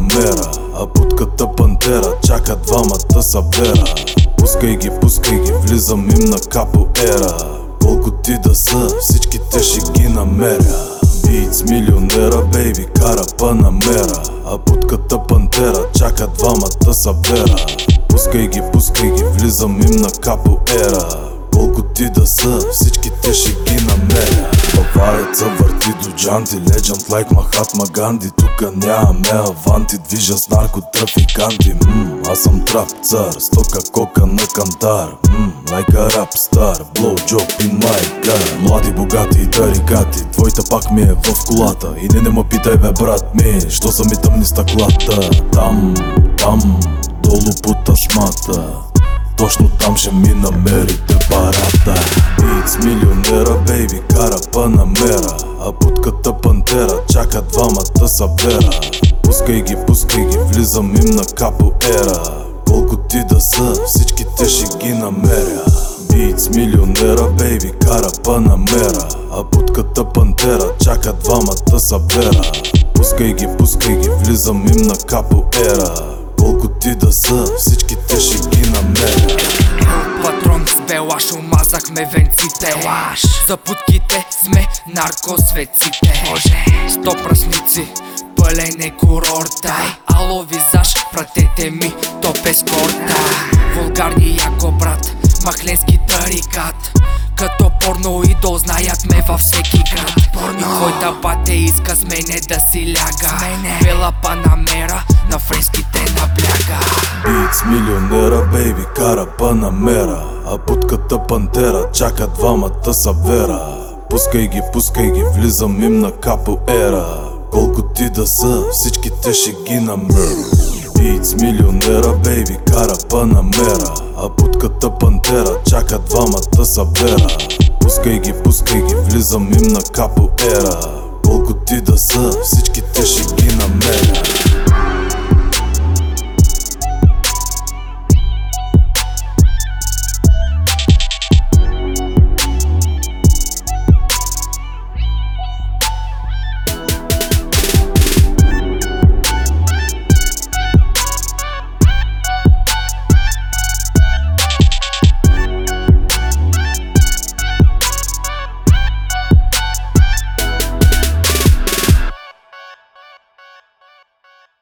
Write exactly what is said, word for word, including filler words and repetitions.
намеря, а будката пантера чака двамата сабера. Пускай ги, пускай ги, влизам им на капоера. Колко ти да са, всичките ще ги намеря. Бийц милионера, бейби, кара панамера, а будката пантера чака двамата сабера. Пускай ги, пускай ги, влизам им на капоера. Колко ти да са, всичките ще ги намеря. Бавареца върти до джанти, legend like Махатма Ганди. Тука нямаме аванти, движа с наркотрафиканти. Ммм, аз съм трап цар, стока кока на кантар. Ммм, like a rap star, blow job in my car. Млади, богати и тарикати, твоята пак ми е в колата. И не не ме питай бе брат ми, що са ми тъмни стъклата. Там, там, долу по ташмата, точно там ще ми намерите барата. Бийц милионера, бейби, кара панамера, а будката пантера чака двамата сабера. Пускай ги, пускай ги, влизам им на капоера. Колко ти да са, всичките ще ги намеря. Бийц милионера, бейби, кара панамера, а будката пантера чака двамата сабера. Пускай ги, пускай ги, влизам им на капоера. Колко ти да са, всичките ще ги намеря. Патрон с белаш, омазахме венците. За путките сме наркосветците. Сто прасници, пълен е курорта. Ало визаж, пратете ми топ ескорта. Вулгарни яко брат, махленски тарикат. Като порно идол знаят ме във всеки град. И който бате иска с мене да си ляга. Бела панамера, на фреските набляга. Бийц милионера, бейби, кара панамера, а будката пантера чака двамата сабера. Пускай ги, пускай ги, влизам им на капоера. Колко ти да са, всичките ще ги намеря. Бийц милионера, бейби, кара панамера, а будката пантера чака двамата сабера. Пускай ги, пускай ги, влизам им на капоера. Колко ти да са, всичките ще ги намеря.